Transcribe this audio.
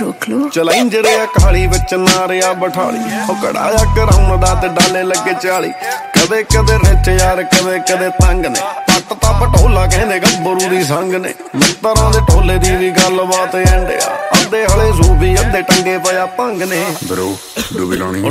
रोक लो। ਚਲਾਈਂਜਰੇ ਕਾਲੀ ਵਿੱਚ ਨਾਰਿਆ ਬਠਾਲੀ ਉਹ ਕੜਾਇਆ ਕਰਾਉਂਦਾ ਤੇ ਡਾਲੇ ਲੱਗੇ 40 ਕਦੇ ਕਦੇ ਰਿਚ ਯਾਰ ਕਦੇ ਕਦੇ ਤੰਗ ਨੇ ਪੱਟ ਤਾਂ ਪਟੋਲਾ ਕਹਿੰਦੇ ਗੱਭਰੂ ਦੀ ਸੰਗ ਨੇ ਮਿੱਤਰਾਂ ਦੇ ਢੋਲੇ ਦੀ ਵੀ ਗੱਲਬਾਤ ਐਂਡਿਆ ਅੱਧੇ ਹਲੇ ਸੂਫੀ ਅੱਧੇ ਟੰਗੇ ਪਿਆ ਭੰਗ ਨੇ ਬਰੋ ਡੂਬੀ ਲਾਉਣੀ